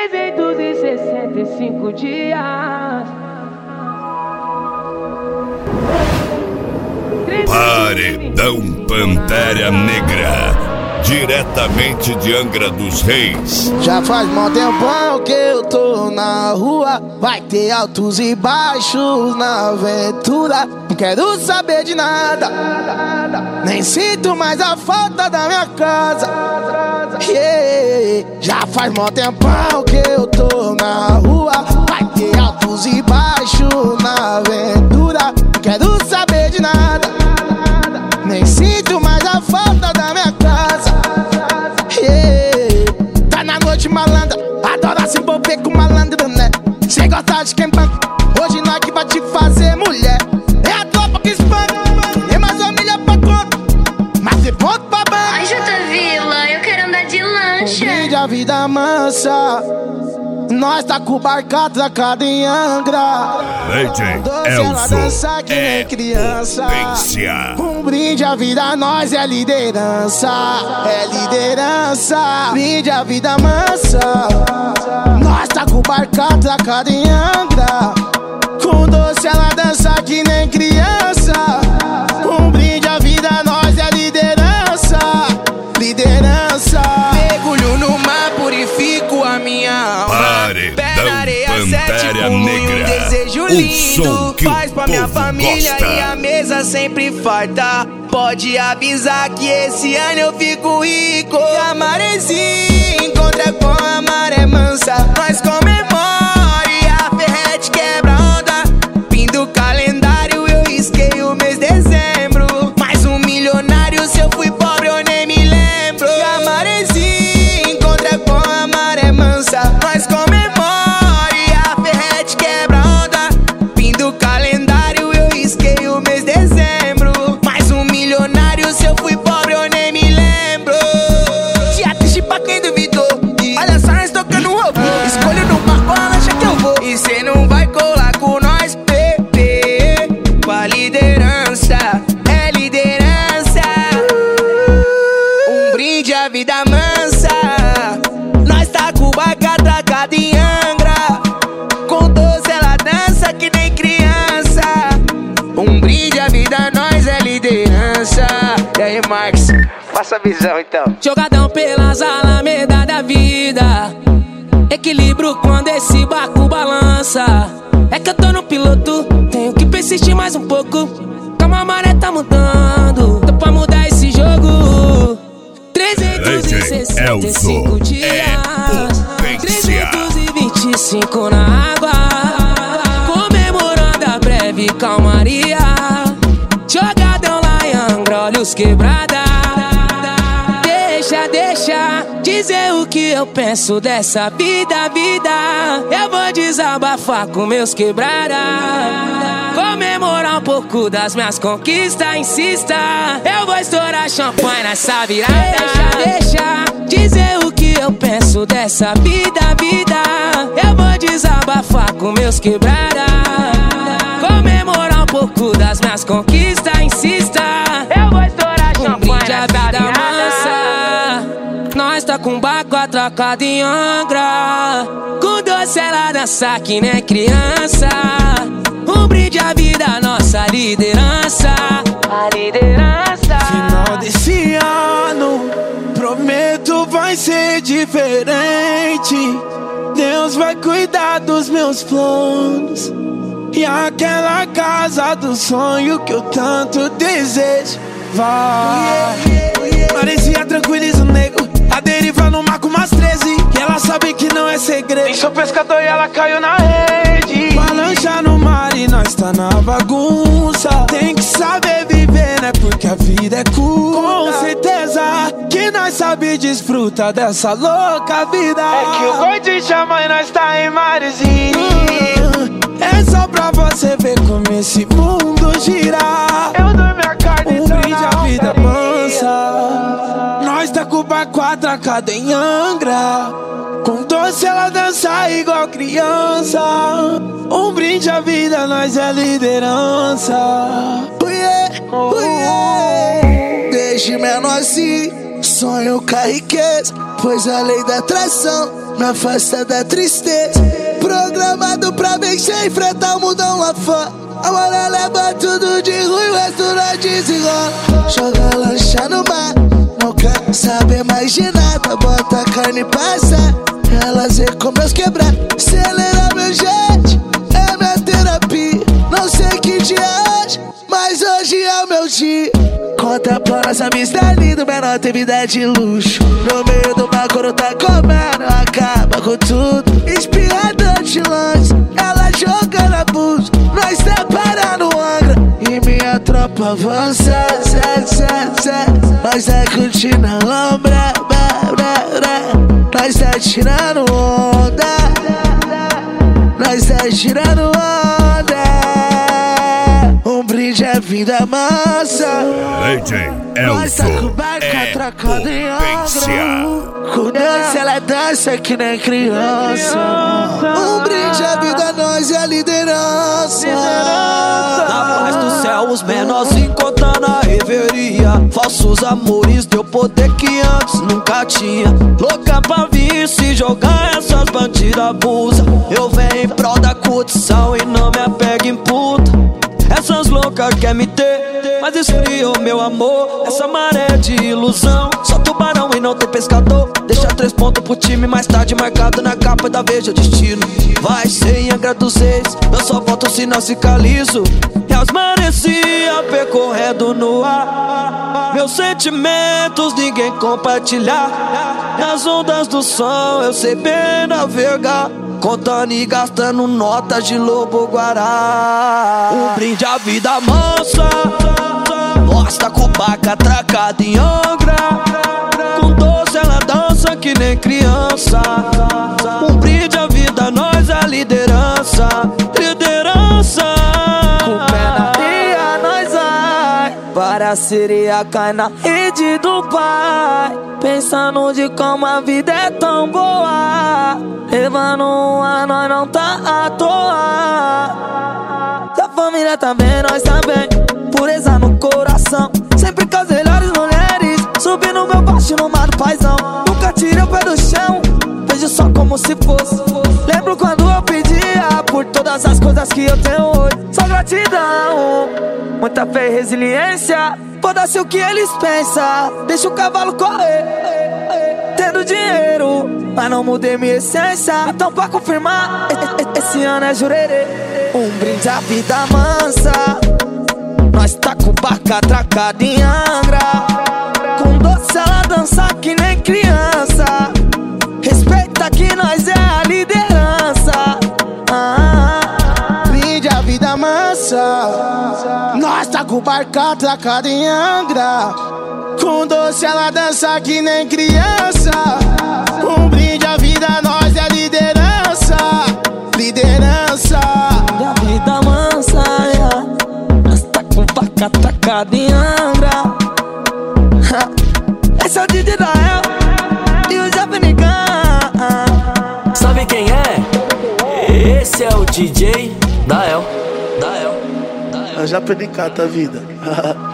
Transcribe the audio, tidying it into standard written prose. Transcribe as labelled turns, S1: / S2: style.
S1: 365 dias.
S2: Paredão Pantera Negra, diretamente de Angra dos Reis.
S3: Já faz mó tempão que eu tô na rua. Vai ter altos e baixos na aventura. Não quero saber de nada, nem sinto mais a falta da minha casa. Já faz mó tempão que eu tô na rua. Vai ter altos e baixos na aventura. Não quero saber de nada, nem sinto mais a falta da minha casa. Tá na noite malandra, adora se envolver com malandro, né? Cê gosta de quem banca, hoje nós que vai te fazer mulher. É a tropa que espanca, tem mais família pra conta, mas tem ponto pra banca.
S4: Ai, Jota Vila, eu quero andar de lancha.
S3: Brinde a vida mansa, nós tá com o barco atracado em Angra.
S2: DJ
S3: Ela dança que nem criança.
S2: Potência.
S3: Um brinde à vida, nós é liderança. É liderança. Brinde a vida mansa, nós tá com o barco atracado em Angra. Com doce ela dança que nem criança. Um brinde à vida, nós é liderança. Liderança.
S5: Mergulho no mar, purifico a minha alma. Pé na areia, sete pulos e um desejo lindo. Faz pra minha família gosta. E a mesa sempre farta. Pode avisar que esse ano eu fico rico. E a maresia encontra com a maré mansa. Nós comemora e a ferrete quebra onda. Fim do calendário eu risquei o mês de dezembro. Mais um milionário, se eu fui pobre eu nem me lembro. E a maresia encontra com a maré mansa. Nós comemora e a ferrete quebra onda. Fim do calendário eu risquei o mês de dezembro. Mais um milionário, se eu fui pobre eu nem me lembro. Dia triste pra quem duvidou. Olha só nós tocando robô. Escolho no barco a lancha que eu vou. E cê não vai colar com nós, bebê. Com a liderança, é liderança. Um brinde à vida mansa, nós tá com o barco atracado em Angra. Com doce ela dança que nem criança. Um brinde à vida, nós é liderança. E aí, Marcos, passa a visão então.
S1: Jogadão pelas alamedas da vida, equilíbrio quando esse barco balança. É que eu tô no piloto, tenho que persistir mais um pouco. Calma, a maré tá mudando, tô pra mudar esse jogo. 365 dias, 325 na água, comemorando a breve calmaria. Jogadão lá em Angra, olhos quebrada. Deixa dizer o que eu penso dessa vida. Eu vou desabafar com meus quebrada. Comemorar um pouco das minhas conquistas, insista. Eu vou estourar champanhe nessa virada. Deixa dizer o que eu penso dessa vida. Eu vou desabafar com meus quebrada. Comemorar um pouco das minhas conquistas, insista. Eu vou estourar champanhe nessa virada. Nós tá com o barco atracado em Angra. Com doce ela dança que nem criança. Um brinde à vida, nossa liderança. A liderança.
S5: Final desse ano, prometo vai ser diferente. Deus vai cuidar dos meus planos. E aquela casa do sonho que eu tanto desejo vai. Parecia tranquiliza o nego, a deriva no mar com umas 13. E ela sabe que não é segredo. Nem sou pescador e ela caiu na rede. Balança no mar e nós tá na bagunça. Tem que saber viver, né? Porque a vida é curta. Com certeza que nós sabe desfrutar dessa louca vida. É que o gordinho chama e nós tá em marezinho. É só pra você ver como esse mundo gira. Eu dou minha carne, um brinde à vida mansa. Nós tá com o barco atracado em Angra. Com doce ela dança igual criança. Um brinde à vida, nós é liderança.
S3: Deixe menor assim, sonho com a riqueza. pois a lei da atração me afasta da tristeza. Programado pra vencer, enfrentar o mundão lá fora. Agora leva tudo de ruim, o resto não desenrola. Joga lancha no mar, não quer saber mais de nada. Bota a carne e passa, elas vê como meus quebrar. Acelera meu jet, é minha terapia. Não sei que dia é hoje, mas hoje é o meu dia. Conta pra nossa amistade linda, menor tem vida de luxo. No meio do mar, quando tá comendo, acaba com tudo. Espirrador de longe, ela jogando abuso. Nós tá parando o Angra e minha tropa avança. Nós tá curtindo a lombra, nós tá tirando onda, nós tá tirando onda. Um brinde à vida mansa.
S2: DJ
S3: Nós tá com
S2: Elzo
S3: barca
S2: é
S3: atracada em
S2: potência.
S3: Angra. Com dança ela dança que nem criança. Um brinde à vida, nós é a liderança.
S6: Na paz do céu, os menorzinhos contando a reveria. Falsos amores deu poder que antes nunca tinha. Louca pra vir se jogar, essas bandidas abusam. Eu venho em prol da curtição e não me apego em puta. Essas loucas quer me ter, mas esfriou meu amor. Essa maré de ilusão, só tubarão e não tem pescador. Deixa 3 pontos pro time, mais tarde marcado na capa da Veja Destino. Vai ser em Angra dos Reis, eu só volto se não ficar liso. E as marecia percorrendo no ar. Meus sentimentos ninguém compartilhar. Nas ondas do som eu sei bem navegar, contando e gastando notas de lobo-guará. Um brinde à vida mansa, nós tá com barca atracada em Angra. Com doce ela dança que nem criança. Um brinde à vida, nós é a liderança. Liderança.
S1: Com o pé na areia nós vai, para a sereia cai na rede do pai. Pensando de como a vida é tão boa, levando um ar, nós não tá à toa. Se a família tá bem, nós também. Pureza no coração, sempre com as melhores mulheres. Subindo meu baixo no mar do paizão. Nunca tirei o pé do chão, vejo só como se fosse. Lembro quando eu pedia por todas as coisas que eu tenho hoje. Só gratidão, muita fé e resiliência. Foda-se o que eles pensam, deixa o cavalo correr. Tendo dinheiro, mas não mudei minha essência. Então pra confirmar, esse ano é jurerê. Um brinde à vida mansa, nós tá com barca atracada em Angra. Com doce ela dança que nem criança. Respeita que nós é a liderança.
S3: Brinde à vida mansa, nós tá com barca atracada em Angra. Com doce ela dança que nem criança. Um brinde à vida, nós é a liderança. Liderança.
S1: Da vida mansa, yeah. Nós tá com barca atracada em Angra. Esse é o DJ Dael e o Japanican.
S7: Sabe quem é? Esse é o DJ Dael.
S3: É o Japanican da vida.